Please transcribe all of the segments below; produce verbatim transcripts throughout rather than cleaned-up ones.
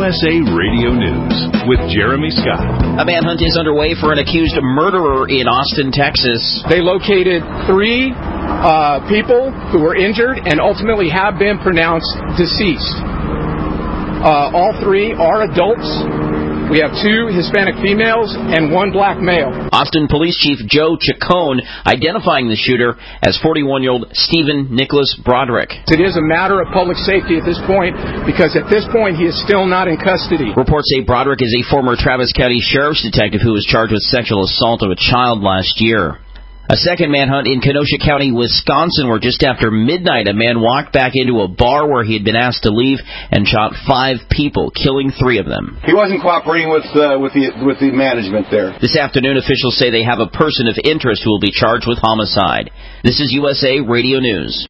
S A Radio News with Jeremy Scott. A manhunt is underway for an accused murderer in Austin, Texas. They located three uh, people who were injured and ultimately have been pronounced deceased. Uh, all three are adults. We have two Hispanic females and one black male. Austin Police Chief Joe Chacon identifying the shooter as forty-one-year-old Stephen Nicholas Broderick. It is a matter of public safety at this point because at this point he is still not in custody. Reports say Broderick is a former Travis County Sheriff's detective who was charged with sexual assault of a child last year. A second manhunt in Kenosha County, Wisconsin, where just after midnight a man walked back into a bar where he had been asked to leave and shot five people, killing three of them. He wasn't cooperating with uh, with the with the management there. This afternoon, officials say they have a person of interest who will be charged with homicide. This is U S A Radio News.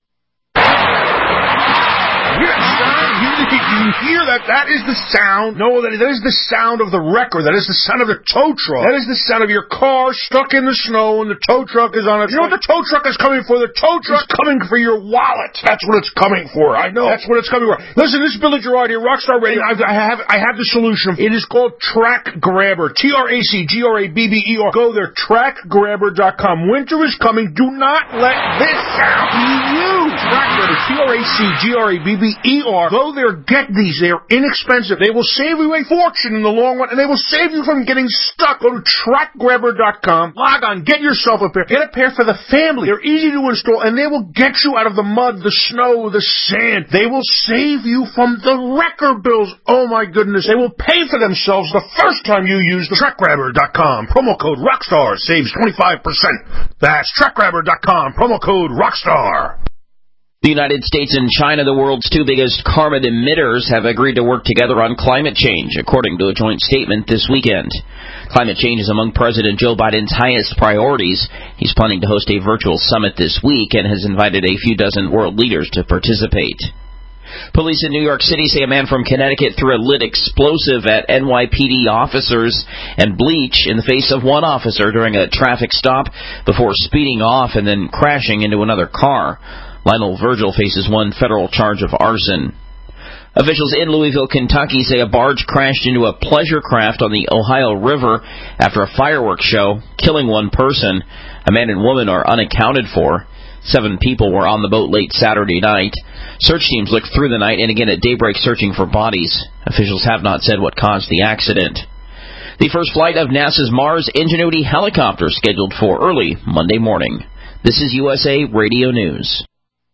You hear that? That is the sound. No, that is, that is the sound of the wrecker. That is the sound of the tow truck. That is the sound of your car stuck in the snow and the tow truck is on it. You know what the tow truck is coming for? The tow truck is coming for your wallet. That's what it's coming for. I know. That's what it's coming for. Listen, this is Billy Gerard here, Rockstar Radio. I, I have I have the solution. It is called Track Grabber. T R A C G R A B B E R. Go there, track grabber dot com. Winter is coming. Do not let this sound be used. Track Grabber. T R A C G R A B B E R. Go there, get these. They are inexpensive. They will save you a fortune in the long run, and they will save you from getting stuck. Go to track grabber dot com. Log on. Get yourself a pair. Get a pair for the family. They're easy to install, and they will get you out of the mud, the snow, the sand. They will save you from the wrecker bills. Oh, my goodness. They will pay for themselves the first time you use the track grabber dot com. Promo code ROCKSTAR saves twenty-five percent. That's track grabber dot com. Promo code ROCKSTAR. The United States and China, the world's two biggest carbon emitters, have agreed to work together on climate change, according to a joint statement this weekend. Climate change is among President Joe Biden's highest priorities. He's planning to host a virtual summit this week and has invited a few dozen world leaders to participate. Police in New York City say a man from Connecticut threw a lit explosive at N Y P D officers and bleach in the face of one officer during a traffic stop before speeding off and then crashing into another car. Lionel Virgil faces one federal charge of arson. Officials in Louisville, Kentucky say a barge crashed into a pleasure craft on the Ohio River after a fireworks show, killing one person. A man and woman are unaccounted for. Seven people were on the boat late Saturday night. Search teams looked through the night and again at daybreak searching for bodies. Officials have not said what caused the accident. The first flight of NASA's Mars Ingenuity helicopter scheduled for early Monday morning. This is U S A Radio News.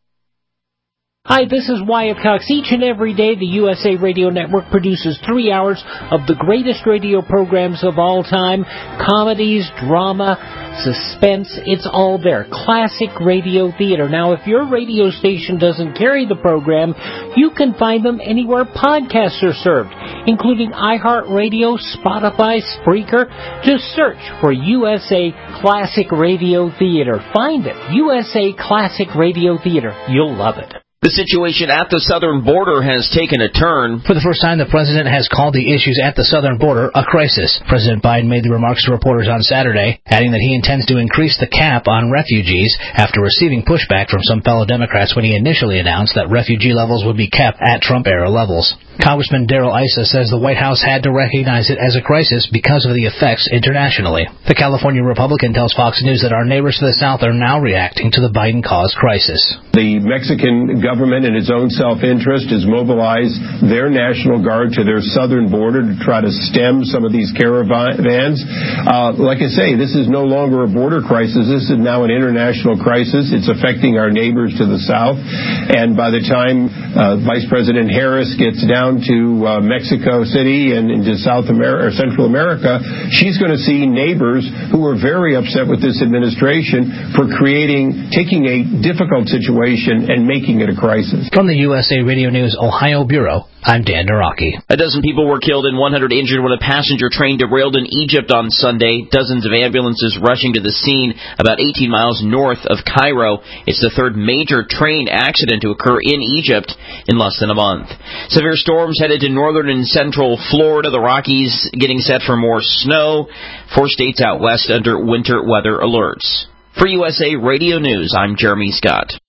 Hi, this is Wyatt Cox. Each and every day, the U S A Radio Network produces three hours of the greatest radio programs of all time. Comedies, drama, suspense, it's all there. Classic radio theater. Now, if your radio station doesn't carry the program, you can find them anywhere podcasts are served, including iHeartRadio, Spotify, Spreaker. Just search for U S A Classic Radio Theater. Find it. U S A Classic Radio Theater. You'll love it. The situation at the southern border has taken a turn. For the first time, the president has called the issues at the southern border a crisis. President Biden made the remarks to reporters on Saturday, adding that he intends to increase the cap on refugees after receiving pushback from some fellow Democrats when he initially announced that refugee levels would be kept at Trump-era levels. Congressman Darrell Issa says the White House had to recognize it as a crisis because of the effects internationally. The California Republican tells Fox News that our neighbors to the south are now reacting to the Biden-caused crisis. The Mexican government, in its own self-interest, has mobilized their National Guard to their southern border to try to stem some of these caravans. Uh, like I say, this is no longer a border crisis. This is now an international crisis. It's affecting our neighbors to the south. And by the time uh, Vice President Harris gets down to uh, Mexico City and into South America or Central America, she's going to see neighbors who are very upset with this administration for creating, taking a difficult situation and making it a crisis. From the U S A Radio News Ohio Bureau, I'm Dan Naraki. A dozen people were killed and one hundred injured when a passenger train derailed in Egypt on Sunday. Dozens of ambulances rushing to the scene about eighteen miles north of Cairo. It's the third major train accident to occur in Egypt in less than a month. Severe storms headed to northern and central Florida. The Rockies getting set for more snow. Four states out west under winter weather alerts. For U S A Radio News, I'm Jeremy Scott.